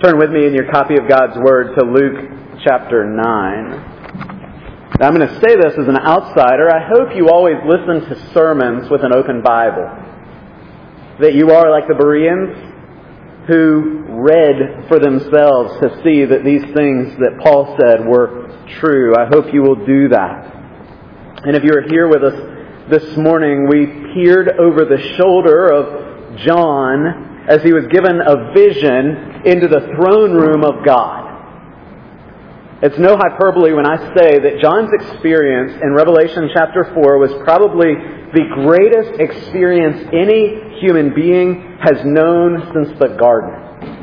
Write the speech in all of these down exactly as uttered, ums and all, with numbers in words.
Turn with me in your copy of God's Word to Luke chapter nine. Now, I'm going to say this as an outsider. I hope you always listen to sermons with an open Bible. That you are like the Bereans who read for themselves to see that these things that Paul said were true. I hope you will do that. And if you're here with us this morning, we peered over the shoulder of John as he was given a vision into the throne room of God. It's no hyperbole when I say that John's experience in Revelation chapter four was probably the greatest experience any human being has known since the garden.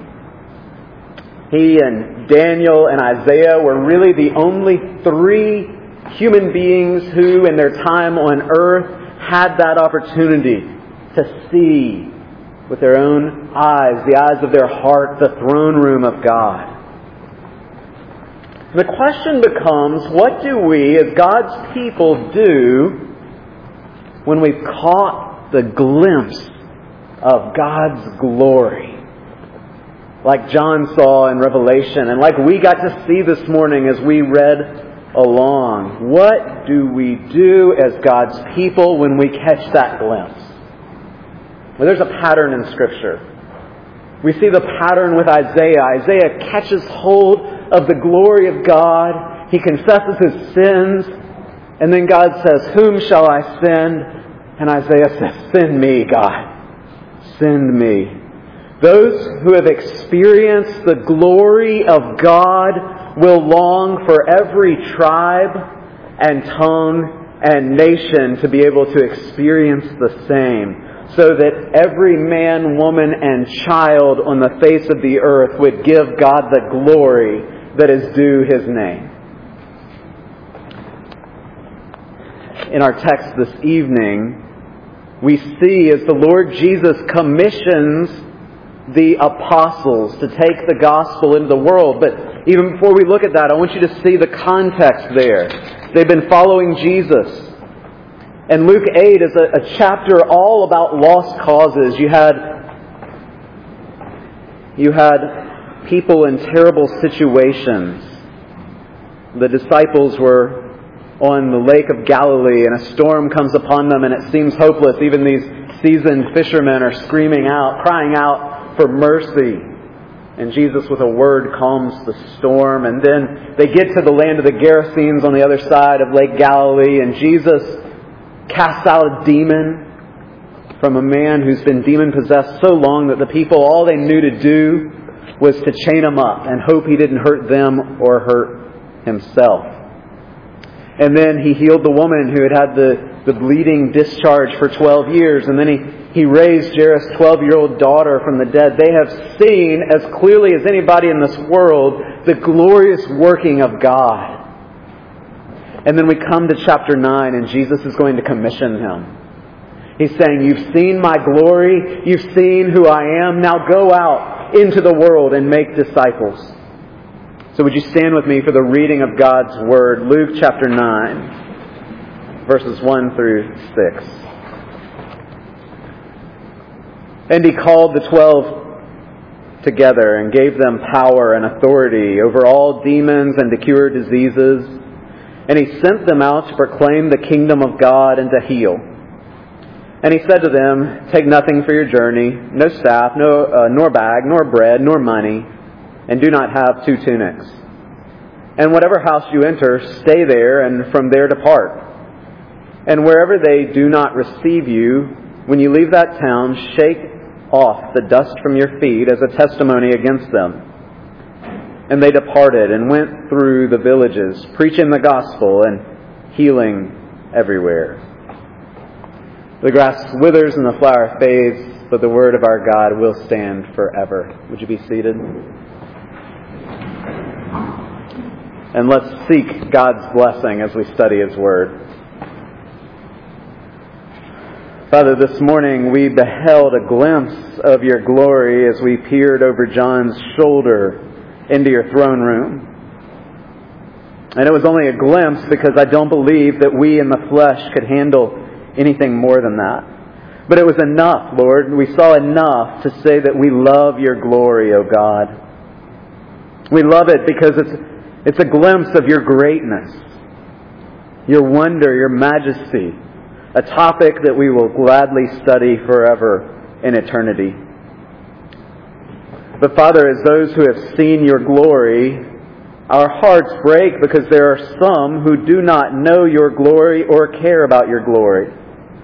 He and Daniel and Isaiah were really the only three human beings who, in their time on earth, had that opportunity to see with their own eyes, the eyes of their heart, the throne room of God. The question becomes, what do we as God's people do when we've caught the glimpse of God's glory? Like John saw in Revelation, and like we got to see this morning as we read along. What do we do as God's people when we catch that glimpse? Well, there's a pattern in Scripture. We see the pattern with Isaiah. Isaiah catches hold of the glory of God. He confesses his sins. And then God says, "Whom shall I send?" And Isaiah says, "Send me, God. Send me." Those who have experienced the glory of God will long for every tribe and tongue and nation to be able to experience the same, so that every man, woman, and child on the face of the earth would give God the glory that is due His name. In our text this evening, we see as the Lord Jesus commissions the apostles to take the gospel into the world. But even before we look at that, I want you to see the context there. They've been following Jesus. And Luke eight is a, a chapter all about lost causes. You had, you had people in terrible situations. The disciples were on the Lake of Galilee and a storm comes upon them and it seems hopeless. Even these seasoned fishermen are screaming out, crying out for mercy. And Jesus with a word calms the storm. And then they get to the land of the Gerasenes on the other side of Lake Galilee, and Jesus casts out a demon from a man who's been demon-possessed so long that the people, all they knew to do was to chain him up and hope he didn't hurt them or hurt himself. And then he healed the woman who had had the, the bleeding discharge for twelve years. And then he, he raised Jairus' twelve-year-old daughter from the dead. They have seen as clearly as anybody in this world the glorious working of God. And then we come to chapter nine and Jesus is going to commission him. He's saying, "You've seen my glory. You've seen who I am. Now go out into the world and make disciples." So would you stand with me for the reading of God's Word, Luke chapter nine, verses one through six. "And he called the twelve together and gave them power and authority over all demons and to cure diseases. And he sent them out to proclaim the kingdom of God and to heal. And he said to them, 'Take nothing for your journey, no staff, no, uh, nor bag, nor bread, nor money, and do not have two tunics. And whatever house you enter, stay there, and from there depart. And wherever they do not receive you, when you leave that town, shake off the dust from your feet as a testimony against them.' And they departed and went through the villages, preaching the gospel and healing everywhere." The grass withers and the flower fades, but the word of our God will stand forever. Would you be seated? And let's seek God's blessing as we study His Word. Father, this morning we beheld a glimpse of your glory as we peered over John's shoulder into your throne room. And it was only a glimpse because I don't believe that we in the flesh could handle anything more than that. But it was enough, Lord. We saw enough to say that we love your glory, O God. We love it because it's, it's a glimpse of your greatness, your wonder, your majesty, a topic that we will gladly study forever in eternity. But Father, as those who have seen your glory, our hearts break because there are some who do not know your glory or care about your glory.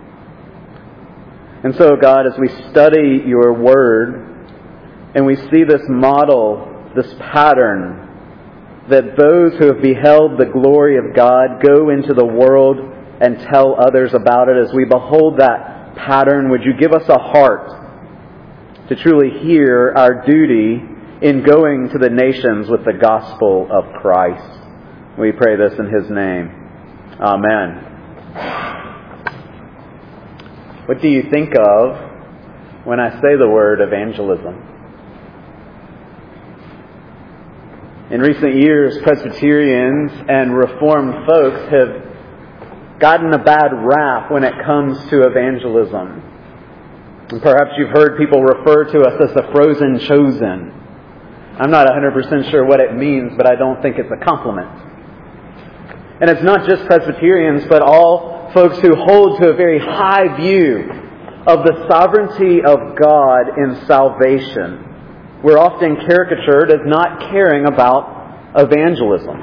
And so, God, as we study your word and we see this model, this pattern, that those who have beheld the glory of God go into the world and tell others about it, as we behold that pattern, would you give us a heart to truly hear our duty in going to the nations with the gospel of Christ? We pray this in His name. Amen. What do you think of when I say the word evangelism? In recent years, Presbyterians and Reformed folks have gotten a bad rap when it comes to evangelism. And perhaps you've heard people refer to us as the frozen chosen. I'm not one hundred percent sure what it means, but I don't think it's a compliment. And it's not just Presbyterians, but all folks who hold to a very high view of the sovereignty of God in salvation. We're often caricatured as not caring about evangelism.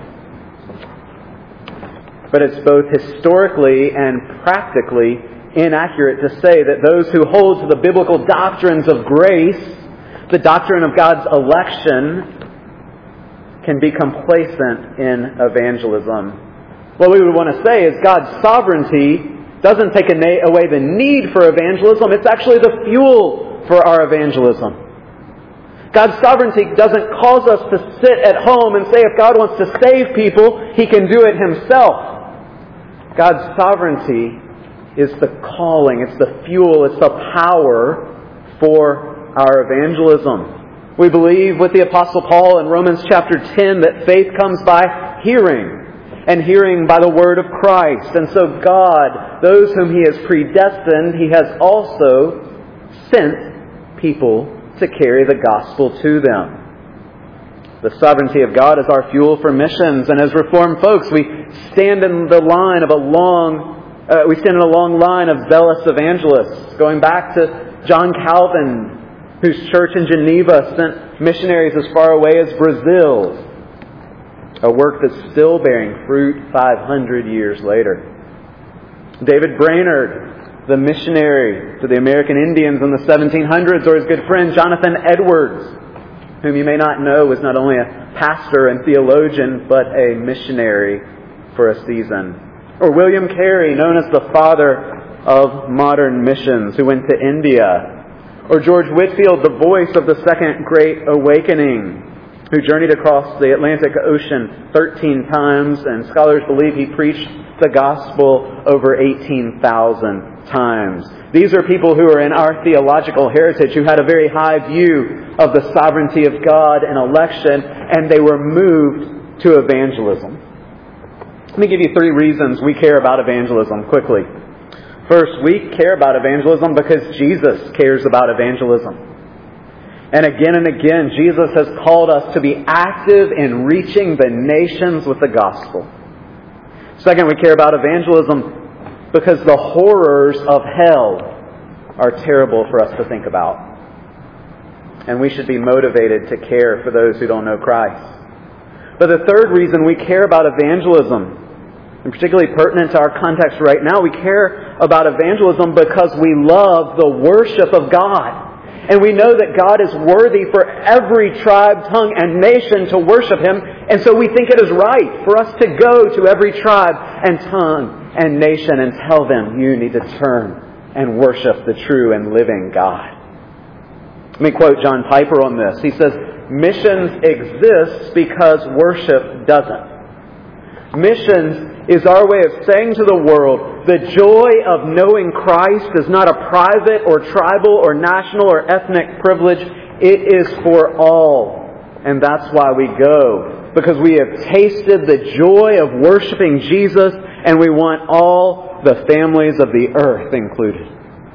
But it's both historically and practically inaccurate to say that those who hold to the biblical doctrines of grace, the doctrine of God's election, can be complacent in evangelism. What we would want to say is God's sovereignty doesn't take away the need for evangelism. It's actually the fuel for our evangelism. God's sovereignty doesn't cause us to sit at home and say if God wants to save people, He can do it Himself. God's sovereignty is the calling, it's the fuel, it's the power for our evangelism. We believe with the Apostle Paul in Romans chapter ten that faith comes by hearing, and hearing by the word of Christ. And so God, those whom He has predestined, He has also sent people to carry the gospel to them. The sovereignty of God is our fuel for missions. And as Reformed folks, we stand in the line of a long, uh, we stand in a long line of zealous evangelists, going back to John Calvin, whose church in Geneva sent missionaries as far away as Brazil. A work that's still bearing fruit five hundred years later. David Brainerd, the missionary to the American Indians in the seventeen hundreds, or his good friend Jonathan Edwards, whom you may not know was not only a pastor and theologian, but a missionary for a season. Or William Carey, known as the father of modern missions, who went to India. Or George Whitefield, the voice of the Second Great Awakening, who journeyed across the Atlantic Ocean thirteen times, and scholars believe he preached the gospel over eighteen thousand times. These are people who are in our theological heritage, who had a very high view of the sovereignty of God and election, and they were moved to evangelism. Let me give you three reasons we care about evangelism quickly. First, we care about evangelism because Jesus cares about evangelism. And again and again, Jesus has called us to be active in reaching the nations with the gospel. Second, we care about evangelism because the horrors of hell are terrible for us to think about. And we should be motivated to care for those who don't know Christ. But the third reason we care about evangelism, and particularly pertinent to our context right now, we care about evangelism because we love the worship of God. And we know that God is worthy for every tribe, tongue, and nation to worship Him. And so we think it is right for us to go to every tribe and tongue and nation and tell them, you need to turn and worship the true and living God. Let me quote John Piper on this. He says, missions exists because worship doesn't. Missions is our way of saying to the world, the joy of knowing Christ is not a private or tribal or national or ethnic privilege. It is for all. And that's why we go. Because we have tasted the joy of worshiping Jesus, and we want all the families of the earth included.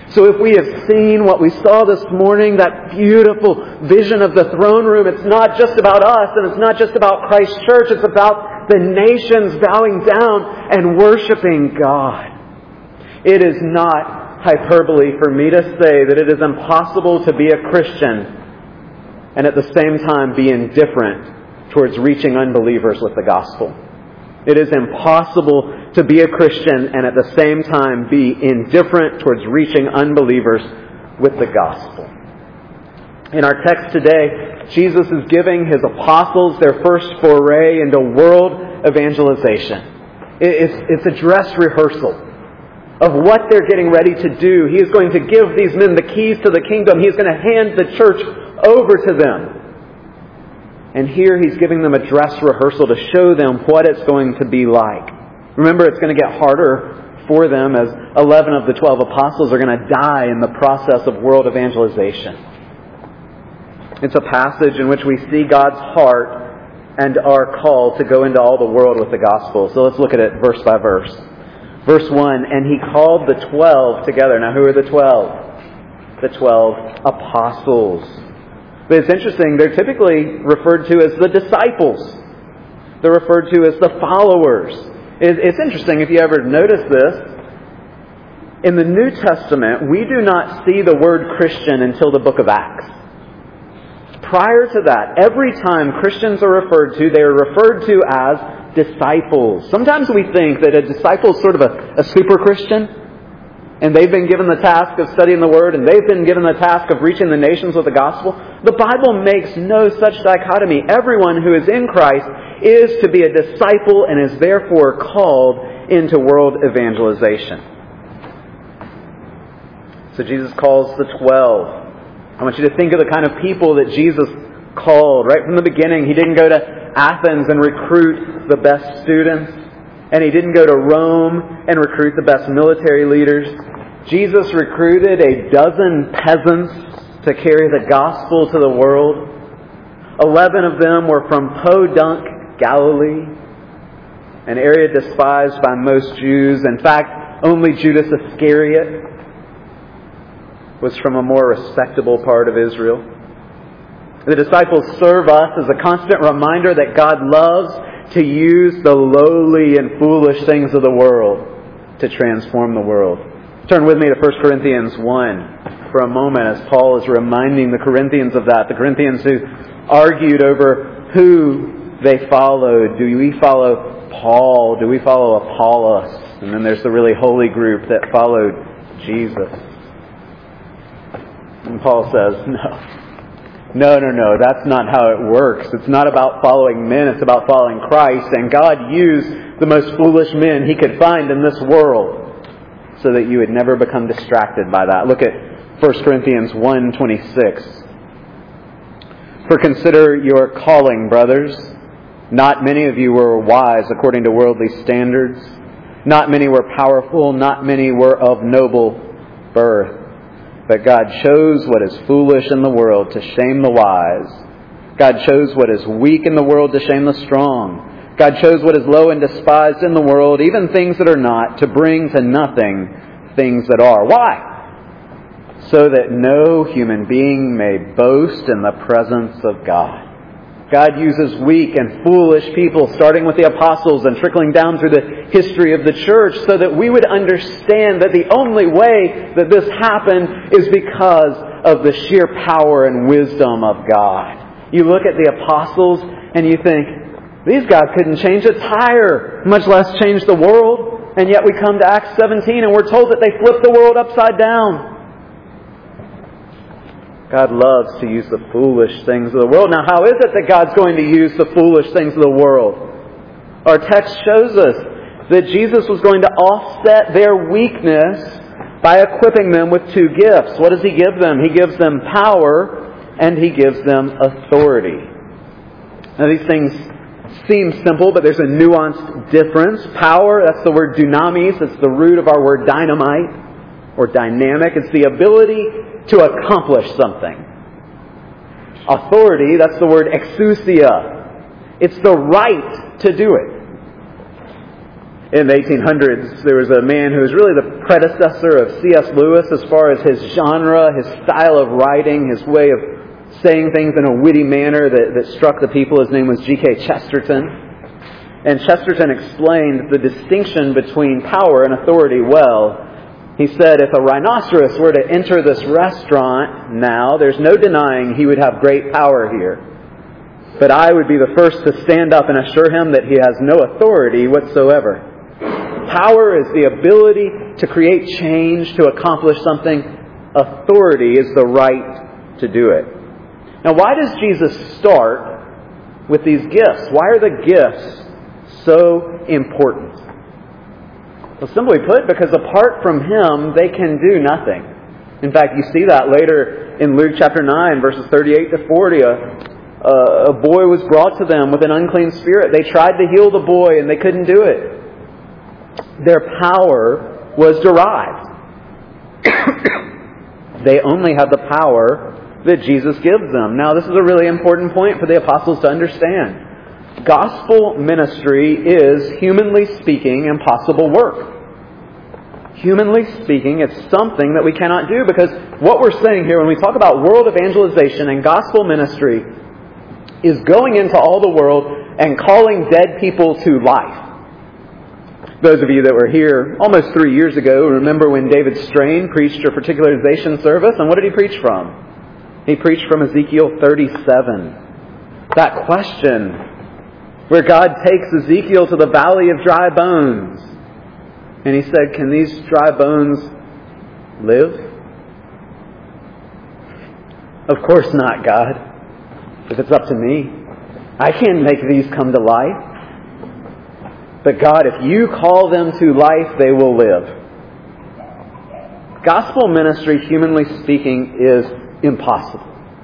So if we have seen what we saw this morning, that beautiful vision of the throne room, it's not just about us and it's not just about Christ's church. It's about the nations bowing down and worshiping God. It is not hyperbole for me to say that it is impossible to be a Christian and at the same time be indifferent towards reaching unbelievers with the gospel. It is impossible to be a Christian and at the same time be indifferent towards reaching unbelievers with the gospel. In our text today, Jesus is giving His apostles their first foray into world evangelization. It's, it's a dress rehearsal of what they're getting ready to do. He is going to give these men the keys to the kingdom. He is going to hand the church over to them. And here He's giving them a dress rehearsal to show them what it's going to be like. Remember, it's going to get harder for them as eleven of the twelve apostles are going to die in the process of world evangelization. It's a passage in which we see God's heart and our call to go into all the world with the gospel. So let's look at it verse by verse. Verse one, and He called the twelve together. Now who are the twelve? The twelve apostles. But it's interesting, they're typically referred to as the disciples. They're referred to as the followers. It's interesting if you ever notice this. In the New Testament, we do not see the word Christian until the book of Acts. Prior to that, every time Christians are referred to, they are referred to as disciples. Sometimes we think that a disciple is sort of a, a super Christian, and they've been given the task of studying the Word, and they've been given the task of reaching the nations with the gospel. The Bible makes no such dichotomy. Everyone who is in Christ is to be a disciple and is therefore called into world evangelization. So Jesus calls the twelve. I want you to think of the kind of people that Jesus called. Right from the beginning, He didn't go to Athens and recruit the best students. And He didn't go to Rome and recruit the best military leaders. Jesus recruited a dozen peasants to carry the gospel to the world. Eleven of them were from Podunk, Galilee, an area despised by most Jews. In fact, only Judas Iscariot was from a more respectable part of Israel. The disciples serve us as a constant reminder that God loves to use the lowly and foolish things of the world to transform the world. Turn with me to First Corinthians one for a moment as Paul is reminding the Corinthians of that. The Corinthians who argued over who they followed. Do we follow Paul? Do we follow Apollos? And then there's the really holy group that followed Jesus. And Paul says, no. No, no, no, that's not how it works. It's not about following men, it's about following Christ. And God used the most foolish men He could find in this world so that you would never become distracted by that. Look at First Corinthians one twenty-six. For consider your calling, brothers. Not many of you were wise according to worldly standards. Not many were powerful. Not many were of noble birth. But God chose what is foolish in the world to shame the wise. God chose what is weak in the world to shame the strong. God chose what is low and despised in the world, even things that are not, to bring to nothing things that are. Why? So that no human being may boast in the presence of God. God uses weak and foolish people, starting with the apostles and trickling down through the history of the church, so that we would understand that the only way that this happened is because of the sheer power and wisdom of God. You look at the apostles and you think, these guys couldn't change a tire, much less change the world. And yet we come to Acts seventeen and we're told that they flipped the world upside down. God loves to use the foolish things of the world. Now, how is it that God's going to use the foolish things of the world? Our text shows us that Jesus was going to offset their weakness by equipping them with two gifts. What does He give them? He gives them power and He gives them authority. Now, these things seem simple, but there's a nuanced difference. Power, that's the word dunamis. It's the root of our word dynamite or dynamic. It's the ability to accomplish something. Authority, that's the word exousia. It's the right to do it. In the eighteen hundreds, there was a man who was really the predecessor of C S Lewis as far as his genre, his style of writing, his way of saying things in a witty manner that, that struck the people. His name was G K Chesterton. And Chesterton explained the distinction between power and authority well. He said, if a rhinoceros were to enter this restaurant now, there's no denying he would have great power here. But I would be the first to stand up and assure him that he has no authority whatsoever. Power is the ability to create change, to accomplish something. Authority is the right to do it. Now, why does Jesus start with these gifts? Why are the gifts so important? Well, simply put, because apart from Him, they can do nothing. In fact, you see that later in Luke chapter nine, verses thirty-eight to forty. A, a boy was brought to them with an unclean spirit. They tried to heal the boy and they couldn't do it. Their power was derived. They only have the power that Jesus gives them. Now, this is a really important point for the apostles to understand. Gospel ministry is, humanly speaking, impossible work. Humanly speaking, it's something that we cannot do, because what we're saying here when we talk about world evangelization and gospel ministry is going into all the world and calling dead people to life. Those of you that were here almost three years ago remember when David Strain preached a particularization service, and what did he preach from? He preached from Ezekiel thirty-seven. That question where God takes Ezekiel to the valley of dry bones. And He said, can these dry bones live? Of course not, God. If it's up to me, I can't make these come to life. But God, if You call them to life, they will live. Gospel ministry, humanly speaking, is impossible.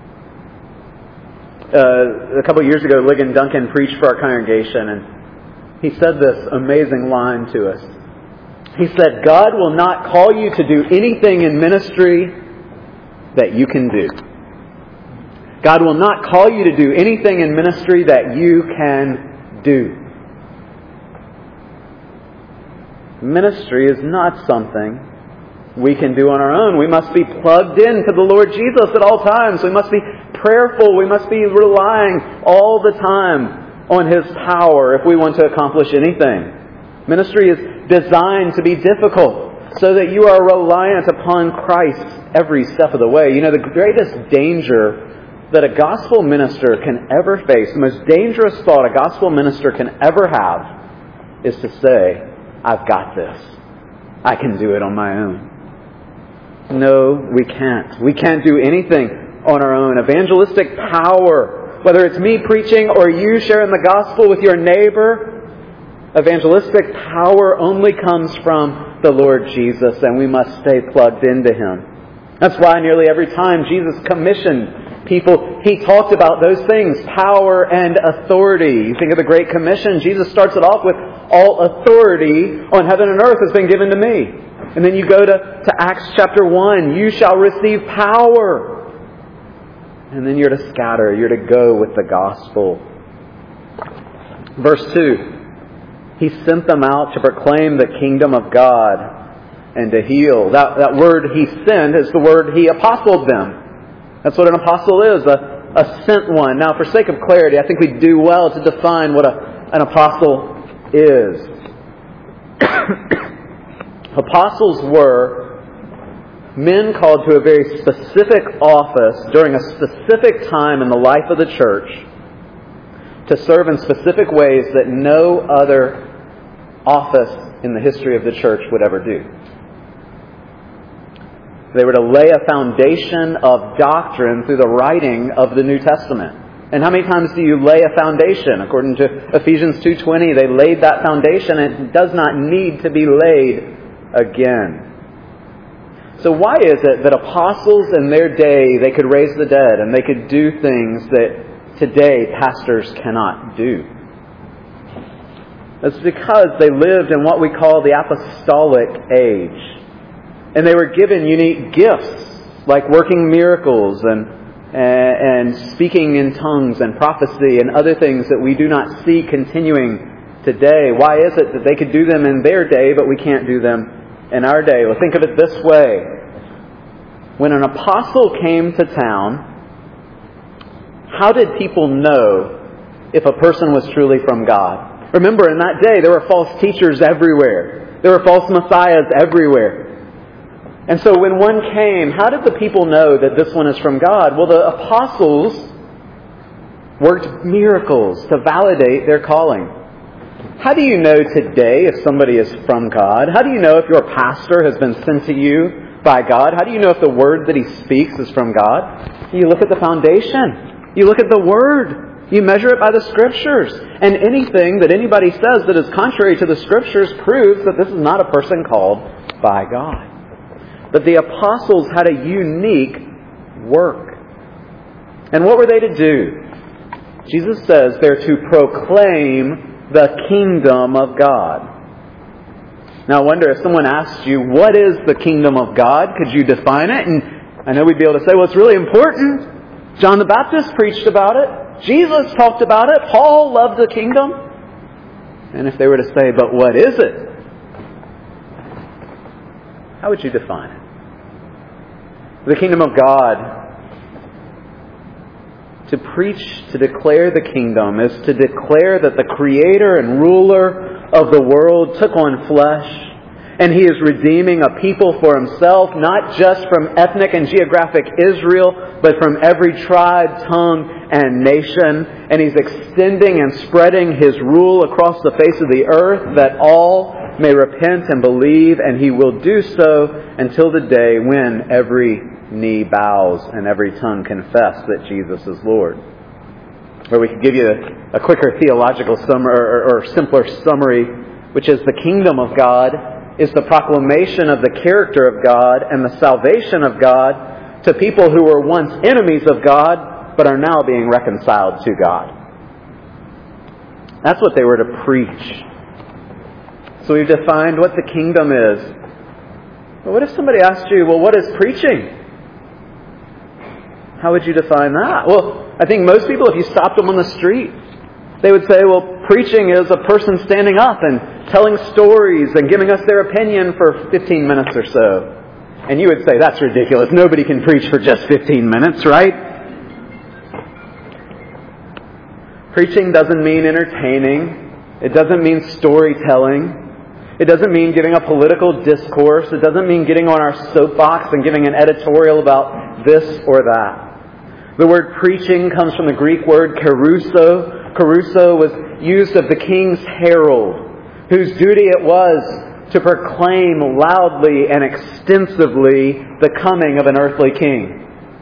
Uh, a couple of years ago, Ligon Duncan preached for our congregation, and he said this amazing line to us. He said, God will not call you to do anything in ministry that you can do. God will not call you to do anything in ministry that you can do. Ministry is not something we can do on our own. We must be plugged into the Lord Jesus at all times. We must be prayerful. We must be relying all the time on His power if we want to accomplish anything. Ministry is designed to be difficult so that you are reliant upon Christ every step of the way. You know, the greatest danger that a gospel minister can ever face, the most dangerous thought a gospel minister can ever have, is to say, I've got this. I can do it on my own. No, we can't. We can't do anything on our own. Evangelistic power, whether it's me preaching or you sharing the gospel with your neighbor, evangelistic power only comes from the Lord Jesus, and we must stay plugged into Him. That's why nearly every time Jesus commissioned people, He talked about those things, power and authority. You think of the Great Commission, Jesus starts it off with, all authority on heaven and earth has been given to me. And then you go to, to Acts chapter one, you shall receive power. And then you're to scatter, you're to go with the gospel. Verse two, He sent them out to proclaim the kingdom of God and to heal. That, that word He sent is the word He apostled them. That's what an apostle is, a, a sent one. Now, for sake of clarity, I think we do well to define what a, an apostle is. Apostles were men called to a very specific office during a specific time in the life of the church to serve in specific ways that no other office in the history of the church would ever do. They were to lay a foundation of doctrine through the writing of the New Testament. And how many times do you lay a foundation? According to Ephesians two twenty, they laid that foundation and it does not need to be laid again. So why is it that apostles in their day, they could raise the dead and they could do things that today pastors cannot do? It's because they lived in what we call the apostolic age. And they were given unique gifts like working miracles and and speaking in tongues and prophecy and other things that we do not see continuing today? Why is it that they could do them in their day, but we can't do them in our day? Well, think of it this way. When an apostle came to town, how did people know if a person was truly from God? Remember, in that day, there were false teachers everywhere. There were false messiahs everywhere. And so when one came, how did the people know that this one is from God? Well, the apostles worked miracles to validate their calling. How do you know today if somebody is from God? How do you know if your pastor has been sent to you by God? How do you know if the word that he speaks is from God? You look at the foundation. You look at the word. You measure it by the Scriptures. And anything that anybody says that is contrary to the Scriptures proves that this is not a person called by God. But the apostles had a unique work. And what were they to do? Jesus says they're to proclaim the kingdom of God. Now I wonder if someone asked you, what is the kingdom of God? Could you define it? And I know we'd be able to say, well, it's really important. John the Baptist preached about it. Jesus talked about it. Paul loved the kingdom. And if they were to say, but what is it? How would you define it? The kingdom of God, to preach, to declare the kingdom, is to declare that the Creator and ruler of the world took on flesh, and He is redeeming a people for Himself, not just from ethnic and geographic Israel, but from every tribe, tongue, and nation. And He's extending and spreading His rule across the face of the earth, that all may repent and believe, and He will do so until the day when every knee bows and every tongue confess that Jesus is Lord. Or we could give you a, a quicker theological summary, or, or simpler summary, which is the kingdom of God is the proclamation of the character of God and the salvation of God to people who were once enemies of God, but are now being reconciled to God. That's what they were to preach. So we've defined what the kingdom is. But what if somebody asked you, well, what is preaching? How would you define that? Well, I think most people, if you stopped them on the street, they would say, well, preaching is a person standing up and telling stories and giving us their opinion for fifteen minutes or so. And you would say, that's ridiculous. Nobody can preach for just fifteen minutes, right? Preaching doesn't mean entertaining. It doesn't mean storytelling. It doesn't mean giving a political discourse. It doesn't mean getting on our soapbox and giving an editorial about this or that. The word preaching comes from the Greek word kerusso. Kerusso was used of the king's herald, whose duty it was to proclaim loudly and extensively the coming of an earthly king.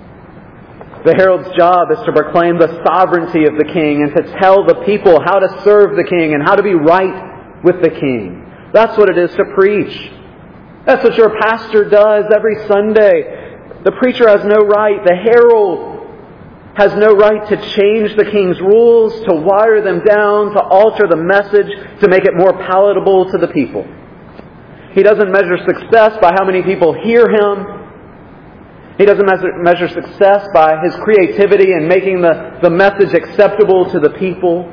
The herald's job is to proclaim the sovereignty of the king and to tell the people how to serve the king and how to be right with the king. That's what it is to preach. That's what your pastor does every Sunday. The preacher has no right. The herald has no right to change the king's rules, to wire them down, to alter the message, to make it more palatable to the people. He doesn't measure success by how many people hear him. He doesn't measure, measure success by his creativity in making the, the message acceptable to the people.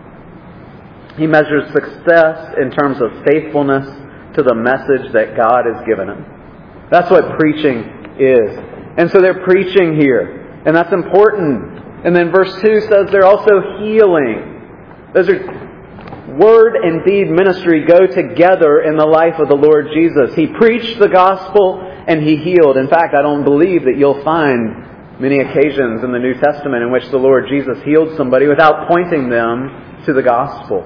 He measures success in terms of faithfulness to the message that God has given him. That's what preaching is. And so they're preaching here. And that's important. And then verse two says they're also healing. Those are word and deed ministry go together in the life of the Lord Jesus. He preached the gospel and He healed. In fact, I don't believe that you'll find many occasions in the New Testament in which the Lord Jesus healed somebody without pointing them to the gospel.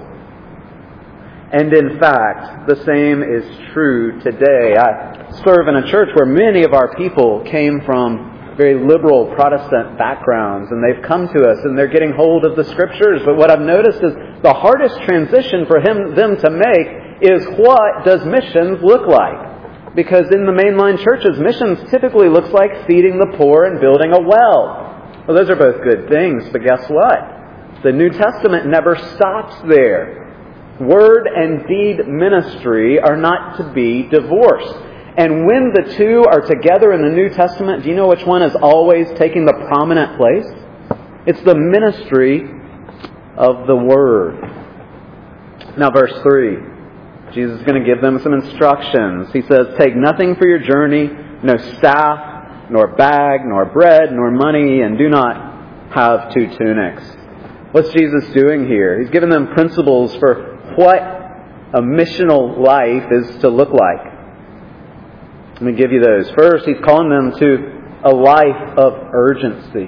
And in fact, the same is true today. I serve in a church where many of our people came from very liberal Protestant backgrounds, and they've come to us and they're getting hold of the Scriptures. But what I've noticed is the hardest transition for him, them to make is, what does missions look like? Because in the mainline churches, missions typically looks like feeding the poor and building a well. Well, those are both good things, but guess what? The New Testament never stops there. Word and deed ministry are not to be divorced. And when the two are together in the New Testament, do you know which one is always taking the prominent place? It's the ministry of the Word. Now verse three. Jesus is going to give them some instructions. He says, take nothing for your journey, no staff, nor bag, nor bread, nor money, and do not have two tunics. What's Jesus doing here? He's giving them principles for what a missional life is to look like. Let me give you those. First, He's calling them to a life of urgency.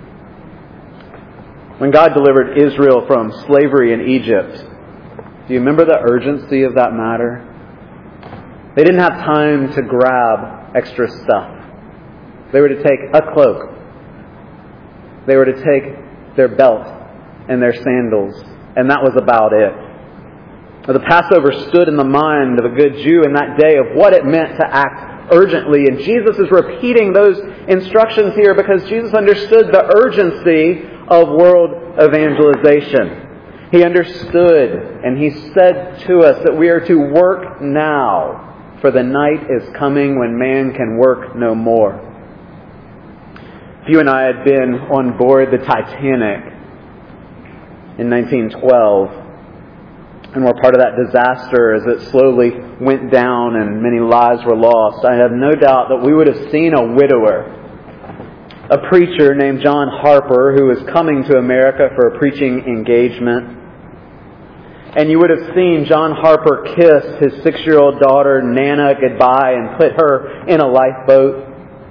When God delivered Israel from slavery in Egypt, do you remember the urgency of that matter? They didn't have time to grab extra stuff. They were to take a cloak. They were to take their belt and their sandals, and that was about it. The Passover stood in the mind of a good Jew in that day of what it meant to act urgently, and Jesus is repeating those instructions here because Jesus understood the urgency of world evangelization. He understood, and He said to us that we are to work now, for the night is coming when man can work no more. If you and I had been on board the Titanic in nineteen twelve, and were part of that disaster as it slowly went down and many lives were lost, I have no doubt that we would have seen a widower, a preacher named John Harper, who was coming to America for a preaching engagement. And you would have seen John Harper kiss his six-year-old daughter, Nana, goodbye and put her in a lifeboat.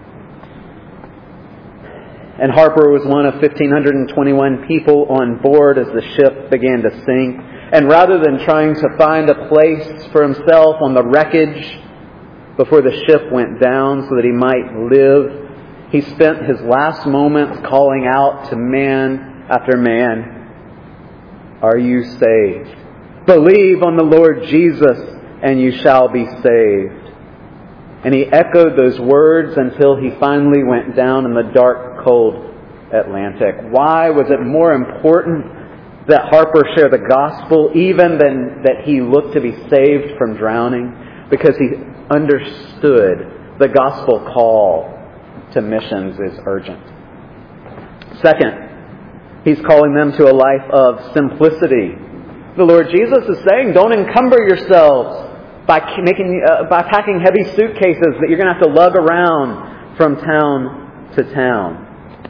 And Harper was one of one thousand five hundred twenty-one people on board as the ship began to sink. And rather than trying to find a place for himself on the wreckage before the ship went down so that he might live, he spent his last moments calling out to man after man, "Are you saved? Believe on the Lord Jesus and you shall be saved." And he echoed those words until he finally went down in the dark, cold Atlantic. Why was it more important that Harper share the gospel even than that he looked to be saved from drowning? Because he understood the gospel call to missions is urgent. Second, He's calling them to a life of simplicity. The Lord Jesus is saying, don't encumber yourselves by making uh, by packing heavy suitcases that you're going to have to lug around from town to town.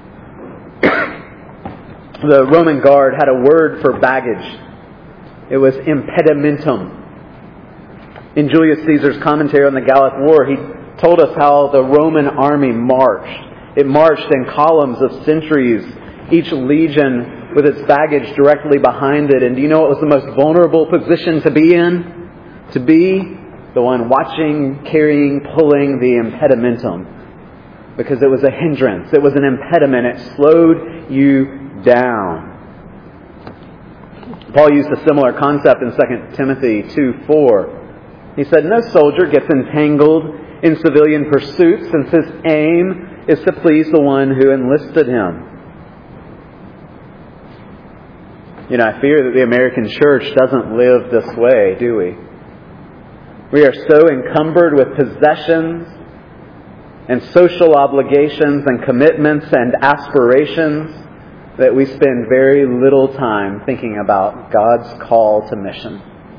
The Roman guard had a word for baggage. It was impedimentum. In Julius Caesar's commentary on the Gallic War, he told us how the Roman army marched. It marched in columns of sentries, each legion with its baggage directly behind it. And do you know what was the most vulnerable position to be in? To be the one watching, carrying, pulling the impedimentum. Because it was a hindrance. It was an impediment. It slowed you down. Paul used a similar concept in Second Timothy two four. He said, no soldier gets entangled in civilian pursuits since his aim is to please the one who enlisted him. You know, I fear that the American church doesn't live this way, do we? We are so encumbered with possessions and social obligations and commitments and aspirations that we spend very little time thinking about God's call to mission.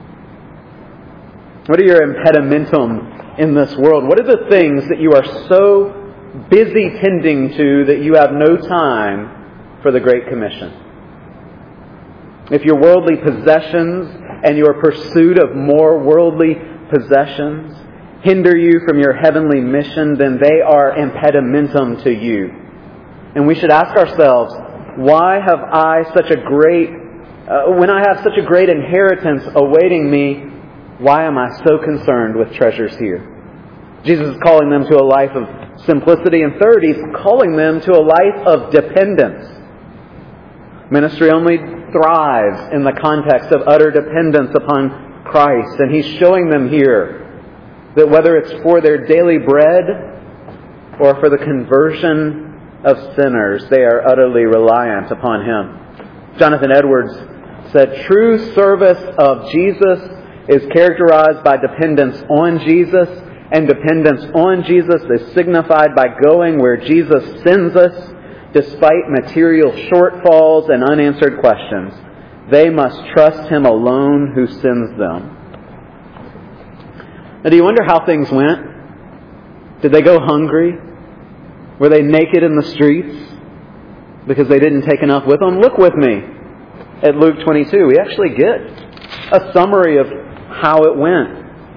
What are your impedimentum in this world? What are the things that you are so busy tending to that you have no time for the Great Commission? If your worldly possessions and your pursuit of more worldly possessions hinder you from your heavenly mission, then they are impedimentum to you. And we should ask ourselves, why have I such a great, uh, when I have such a great inheritance awaiting me, why am I so concerned with treasures here? Jesus is calling them to a life of simplicity. And third, He's calling them to a life of dependence. Ministry only thrives in the context of utter dependence upon Christ. And He's showing them here that whether it's for their daily bread or for the conversion of sinners, they are utterly reliant upon Him. Jonathan Edwards said, true service of Jesus is characterized by dependence on Jesus, and dependence on Jesus is signified by going where Jesus sends us, despite material shortfalls and unanswered questions. They must trust Him alone who sends them. Now, do you wonder how things went? Did they go hungry? Were they naked in the streets because they didn't take enough with them? Look with me at Luke twenty-two. We actually get a summary of how it went.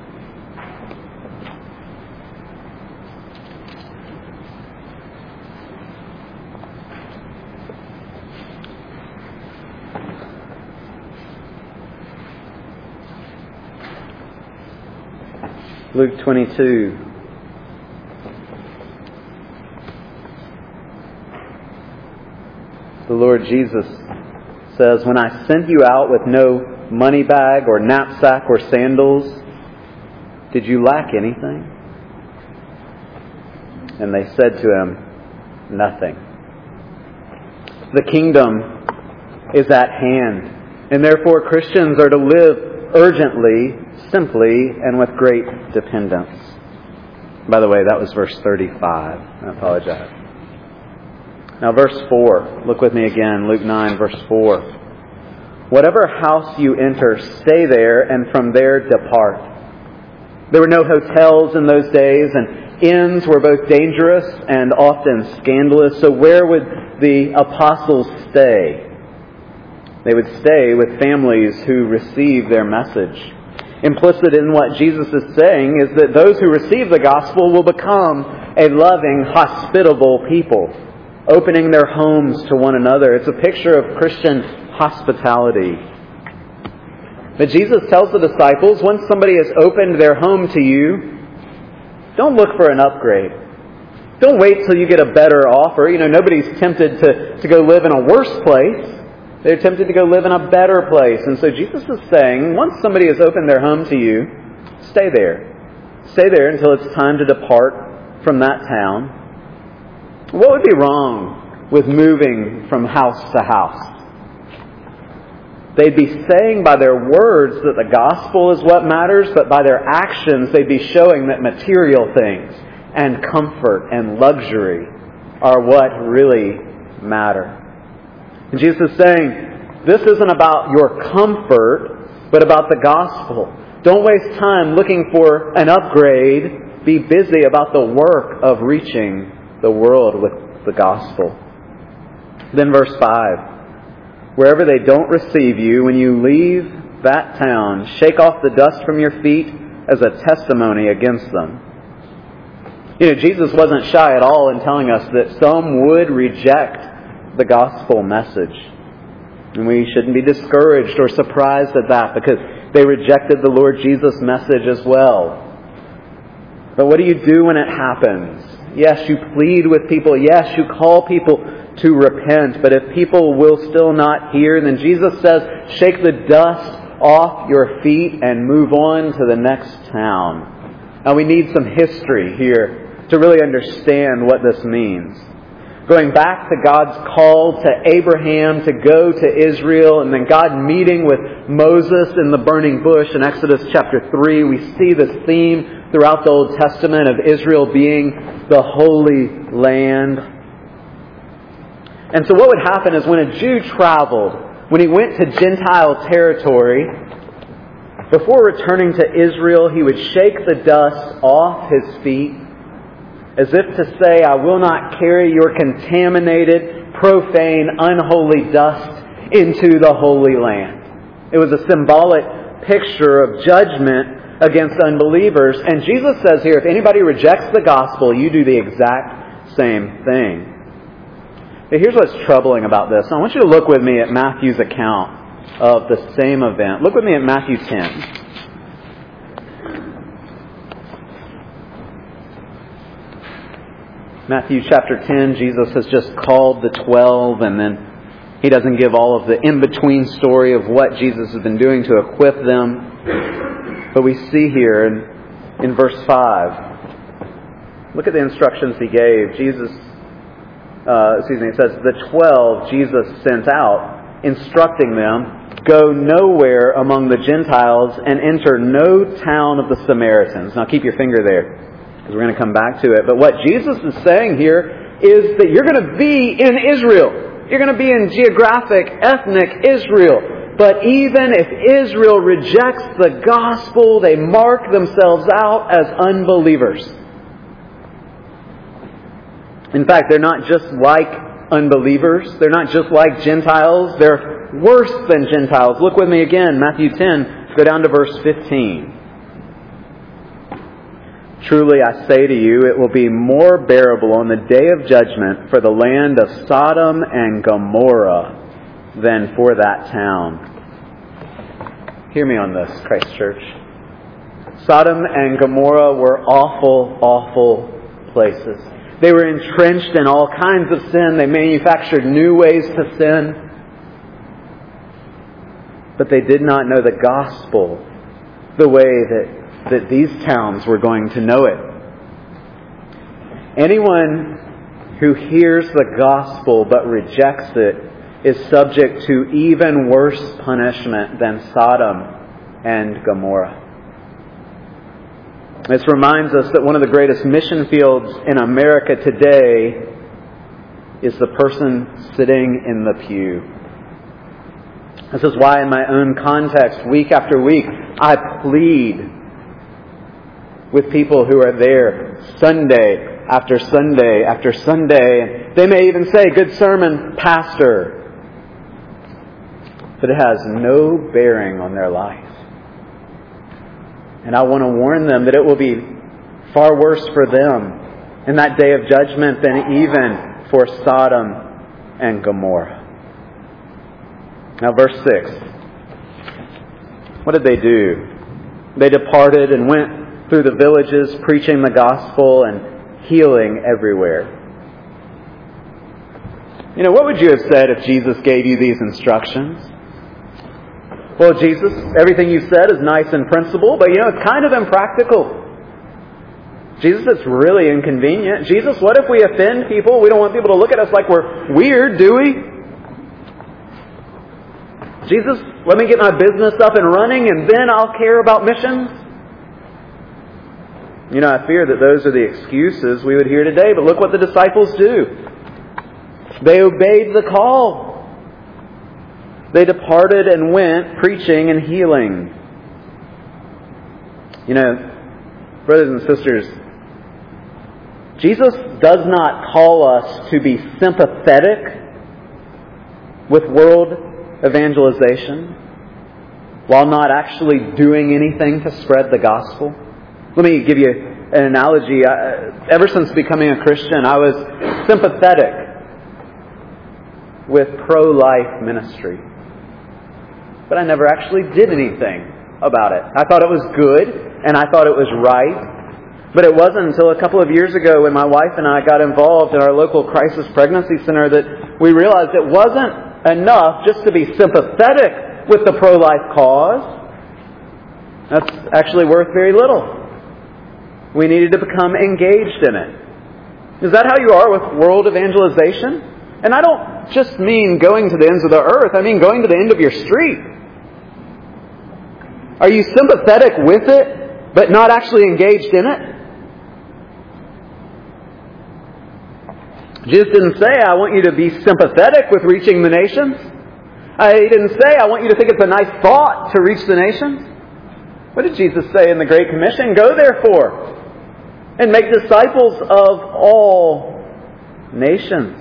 Luke twenty-two. The Lord Jesus says, "When I sent you out with no money bag or knapsack or sandals, did you lack anything?" And they said to Him, "Nothing." The kingdom is at hand, and therefore Christians are to live urgently, simply, and with great dependence. By the way, that was verse thirty-five. I apologize. Now verse four. Look with me again. Luke nine, verse four. "Whatever house you enter, stay there, and from there depart." There were no hotels in those days, and inns were both dangerous and often scandalous. So where would the apostles stay? They would stay with families who received their message. Implicit in what Jesus is saying is that those who receive the gospel will become a loving, hospitable people, opening their homes to one another. It's a picture of Christian hospitality. But Jesus tells the disciples, once somebody has opened their home to you, don't look for an upgrade. Don't wait till you get a better offer. You know, nobody's tempted to, to go live in a worse place. They're tempted to go live in a better place. And so Jesus is saying, once somebody has opened their home to you, stay there. Stay there until it's time to depart from that town. What would be wrong with moving from house to house? They'd be saying by their words that the gospel is what matters, but by their actions they'd be showing that material things and comfort and luxury are what really matter. And Jesus is saying, this isn't about your comfort, but about the gospel. Don't waste time looking for an upgrade. Be busy about the work of reaching the world with the gospel. Then verse five. "Wherever they don't receive you, when you leave that town, shake off the dust from your feet as a testimony against them." You know, Jesus wasn't shy at all in telling us that some would reject the gospel message. And we shouldn't be discouraged or surprised at that, because they rejected the Lord Jesus' message as well. But what do you do when it happens? Yes, you plead with people. Yes, you call people to repent. But if people will still not hear, then Jesus says, shake the dust off your feet and move on to the next town. Now we need some history here to really understand what this means. Going back to God's call to Abraham to go to Israel, and then God meeting with Moses in the burning bush in Exodus chapter three, we see this theme throughout the Old Testament of Israel being the Holy Land. And so what would happen is when a Jew traveled, when he went to Gentile territory, before returning to Israel, he would shake the dust off his feet, as if to say, I will not carry your contaminated, profane, unholy dust into the Holy Land. It was a symbolic picture of judgment against unbelievers. And Jesus says here, if anybody rejects the gospel, you do the exact same thing. But here's what's troubling about this. I want you to look with me at Matthew's account of the same event. Look with me at Matthew ten. Matthew chapter ten, Jesus has just called the twelve, and then He doesn't give all of the in-between story of what Jesus has been doing to equip them. But we see here in, in verse five, look at the instructions He gave. Jesus, uh, excuse me, it says, the twelve Jesus sent out, instructing them, go nowhere among the Gentiles and enter no town of the Samaritans. Now keep your finger there, because we're going to come back to it. But what Jesus is saying here is that you're going to be in Israel. You're going to be in geographic, ethnic Israel. But even if Israel rejects the gospel, they mark themselves out as unbelievers. In fact, they're not just like unbelievers. They're not just like Gentiles. They're worse than Gentiles. Look with me again, Matthew ten, go down to verse fifteen. Truly I say to you, it will be more bearable on the day of judgment for the land of Sodom and Gomorrah than for that town. Hear me on this, Christ Church. Sodom and Gomorrah were awful, awful places. They were entrenched in all kinds of sin. They manufactured new ways to sin. But they did not know the gospel the way that that these towns were going to know it. Anyone who hears the gospel but rejects it is subject to even worse punishment than Sodom and Gomorrah. This reminds us that one of the greatest mission fields in America today is the person sitting in the pew. This is why in my own context, week after week, I plead with people who are there Sunday after Sunday after Sunday. They may even say, "Good sermon, Pastor." But it has no bearing on their life. And I want to warn them that it will be far worse for them in that day of judgment than even for Sodom and Gomorrah. Now verse six. What did they do? They departed and went through the villages, preaching the gospel and healing everywhere. You know, what would you have said if Jesus gave you these instructions? Well, Jesus, everything you said is nice in principle, but you know, it's kind of impractical. Jesus, it's really inconvenient. Jesus, what if we offend people? We don't want people to look at us like we're weird, do we? Jesus, let me get my business up and running and then I'll care about missions. You know, I fear that those are the excuses we would hear today, but look what the disciples do. They obeyed the call. They departed and went preaching and healing. You know, brothers and sisters, Jesus does not call us to be sympathetic with world evangelization while not actually doing anything to spread the gospel. Let me give you an analogy. I, ever since becoming a Christian, I was sympathetic with pro-life ministry. But I never actually did anything about it. I thought it was good, and I thought it was right. But it wasn't until a couple of years ago when my wife and I got involved in our local crisis pregnancy center that we realized it wasn't enough just to be sympathetic with the pro-life cause. That's actually worth very little. We needed to become engaged in it. Is that how you are with world evangelization? And I don't just mean going to the ends of the earth. I mean going to the end of your street. Are you sympathetic with it, but not actually engaged in it? Jesus didn't say, I want you to be sympathetic with reaching the nations. He didn't say, I want you to think it's a nice thought to reach the nations. What did Jesus say in the Great Commission? Go therefore and make disciples of all nations.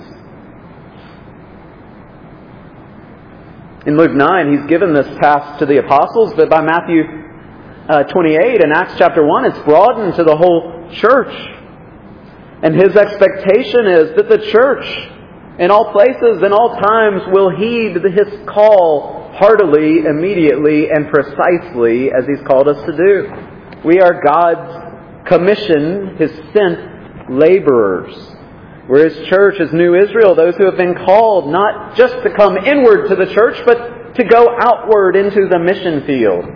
In Luke nine, He's given this task to the apostles, but by Matthew uh, twenty-eight and Acts chapter one, it's broadened to the whole church. And His expectation is that the church, in all places, in all times, will heed His call heartily, immediately, and precisely as He's called us to do. We are God's commissioned, His sent laborers. We're His church, His new Israel, those who have been called not just to come inward to the church, but to go outward into the mission field.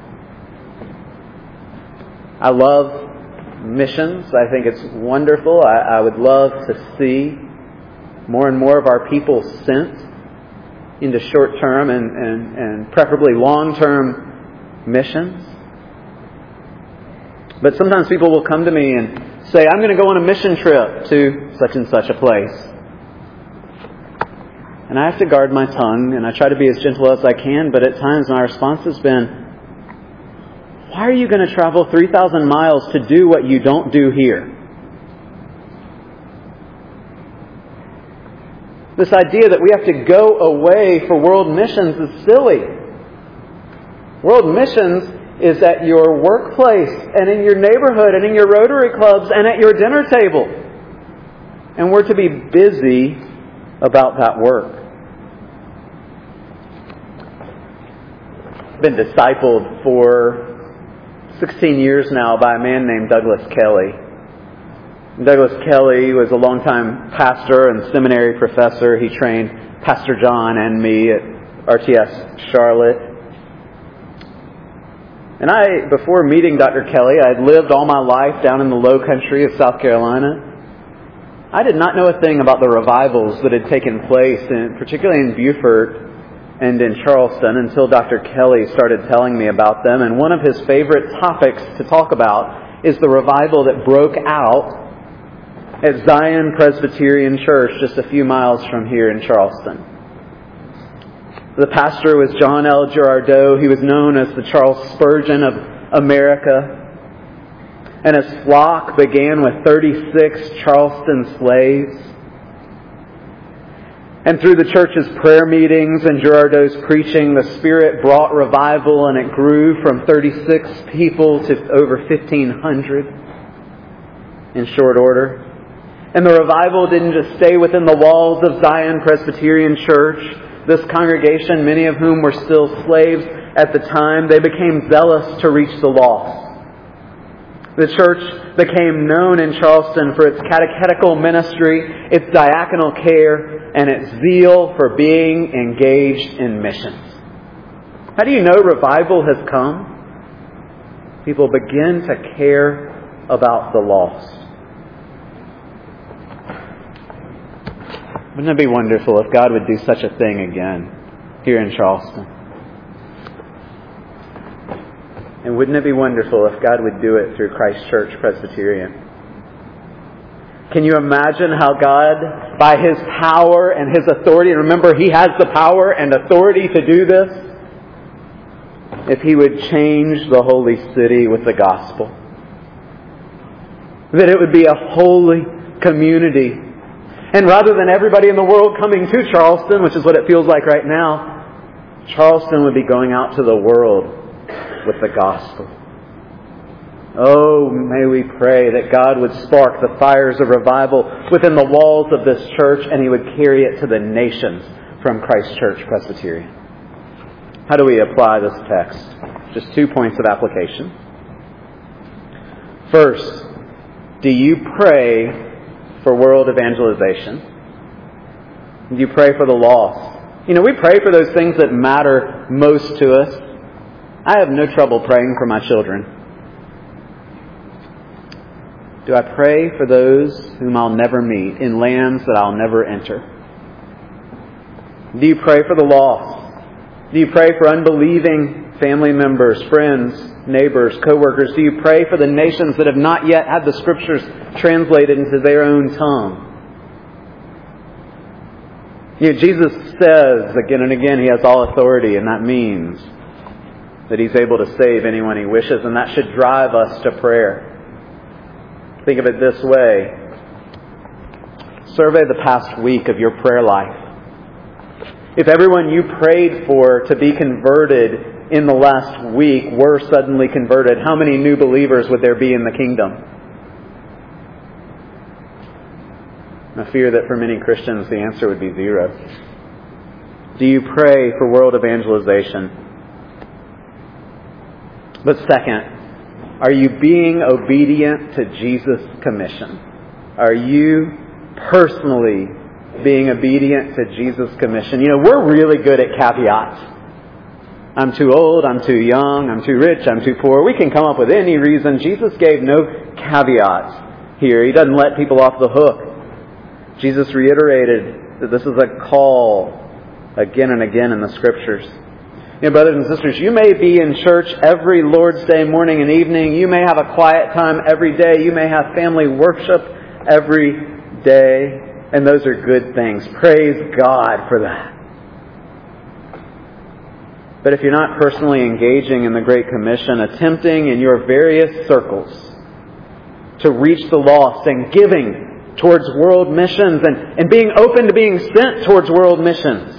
I love missions. I think it's wonderful. I, I would love to see more and more of our people sent into short-term and, and, and preferably long-term missions. But sometimes people will come to me and say, I'm going to go on a mission trip to such and such a place. And I have to guard my tongue, and I try to be as gentle as I can, but at times my response has been, why are you going to travel three thousand miles to do what you don't do here? This idea that we have to go away for world missions is silly. World missions is at your workplace and in your neighborhood and in your Rotary clubs and at your dinner table. And we're to be busy about that work. I've been discipled for sixteen years now by a man named Douglas Kelly. Douglas Kelly was a longtime pastor and seminary professor. He trained Pastor John and me at R T S Charlotte. And I, before meeting Doctor Kelly, I had lived all my life down in the low country of South Carolina. I did not know a thing about the revivals that had taken place, in, particularly in Beaufort and in Charleston, until Doctor Kelly started telling me about them. And one of his favorite topics to talk about is the revival that broke out at Zion Presbyterian Church just a few miles from here in Charleston. The pastor was John L. Girardeau. He was known as the Charles Spurgeon of America. And his flock began with thirty-six Charleston slaves. And through the church's prayer meetings and Girardeau's preaching, the Spirit brought revival, and it grew from thirty-six people to over fifteen hundred in short order. And the revival didn't just stay within the walls of Zion Presbyterian Church. This congregation, many of whom were still slaves at the time, they became zealous to reach the lost. The church became known in Charleston for its catechetical ministry, its diaconal care, and its zeal for being engaged in missions. How do you know revival has come? People begin to care about the lost. Wouldn't it be wonderful if God would do such a thing again here in Charleston? And wouldn't it be wonderful if God would do it through Christ Church Presbyterian? Can you imagine how God, by His power and His authority, and remember He has the power and authority to do this, if He would change the holy city with the gospel? That it would be a holy community. And rather than everybody in the world coming to Charleston, which is what it feels like right now, Charleston would be going out to the world with the gospel. Oh, may we pray that God would spark the fires of revival within the walls of this church, and He would carry it to the nations from Christ Church Presbyterian. How do we apply this text? Just two points of application. First, do you pray for world evangelization? Do you pray for the lost? You know, we pray for those things that matter most to us. I have no trouble praying for my children. Do I pray for those whom I'll never meet in lands that I'll never enter? Do you pray for the lost? Do you pray for unbelieving family members, friends, neighbors, co-workers? Do you pray for the nations that have not yet had the Scriptures translated into their own tongue? You know, Jesus says again and again He has all authority, and that means that He's able to save anyone He wishes, and that should drive us to prayer. Think of it this way. Survey the past week of your prayer life. If everyone you prayed for to be converted in the last week were suddenly converted, how many new believers would there be in the kingdom? I fear that for many Christians the answer would be zero. Do you pray for world evangelization? But second, are you being obedient to Jesus' commission? Are you personally being obedient to Jesus' commission? You know, we're really good at caveats. I'm too old, I'm too young, I'm too rich, I'm too poor. We can come up with any reason. Jesus gave no caveats here. He doesn't let people off the hook. Jesus reiterated that this is a call again and again in the Scriptures. You know, brothers and sisters, you may be in church every Lord's Day morning and evening. You may have a quiet time every day. You may have family worship every day. And those are good things. Praise God for that. But if you're not personally engaging in the Great Commission, attempting in your various circles to reach the lost and giving towards world missions and, and being open to being sent towards world missions,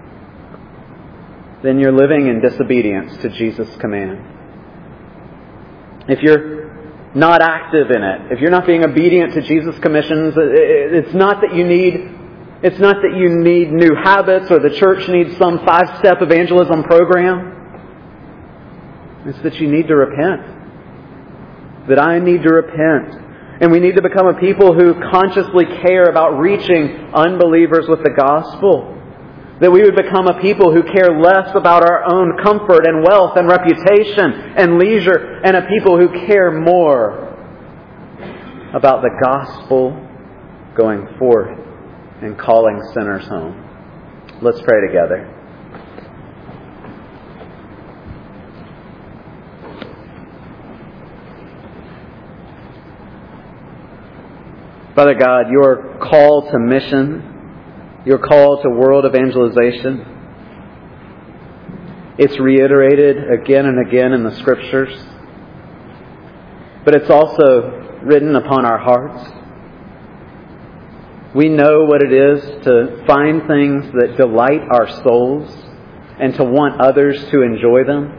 then you're living in disobedience to Jesus' command. If you're not active in it, if you're not being obedient to Jesus' commissions, it's not that you need It's not that you need new habits or the church needs some five-step evangelism program. It's that you need to repent. That I need to repent. And we need to become a people who consciously care about reaching unbelievers with the gospel. That we would become a people who care less about our own comfort and wealth and reputation and leisure, and a people who care more about the gospel going forth and calling sinners home. Let's pray together. Father God, your call to mission, your call to world evangelization, it's reiterated again and again in the Scriptures, but it's also written upon our hearts. We know what it is to find things that delight our souls and to want others to enjoy them.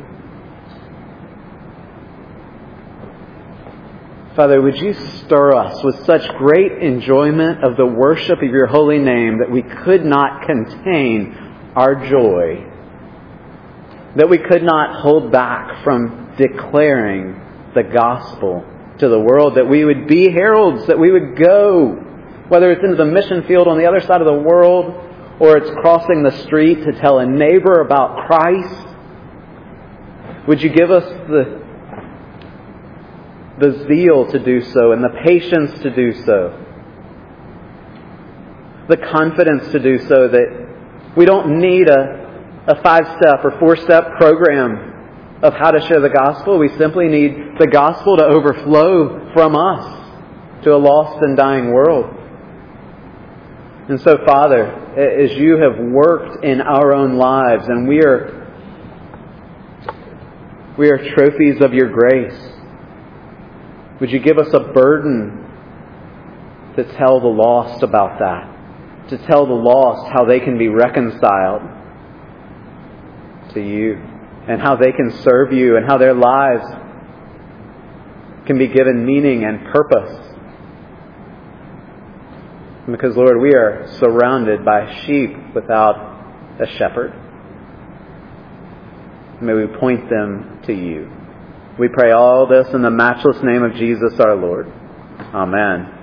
Father, would you stir us with such great enjoyment of the worship of your holy name that we could not contain our joy, that we could not hold back from declaring the gospel to the world, that we would be heralds, that we would go, whether it's into the mission field on the other side of the world or it's crossing the street to tell a neighbor about Christ. Would you give us the, the zeal to do so and the patience to do so, the confidence to do so, that we don't need a, a five-step or four-step program of how to share the gospel. We simply need the gospel to overflow from us to a lost and dying world. And so, Father, as you have worked in our own lives, and we are we are trophies of your grace, would you give us a burden to tell the lost about that, to tell the lost how they can be reconciled to you, and how they can serve you, and how their lives can be given meaning and purpose. Because, Lord, we are surrounded by sheep without a shepherd. May we point them to you. We pray all this in the matchless name of Jesus our Lord. Amen.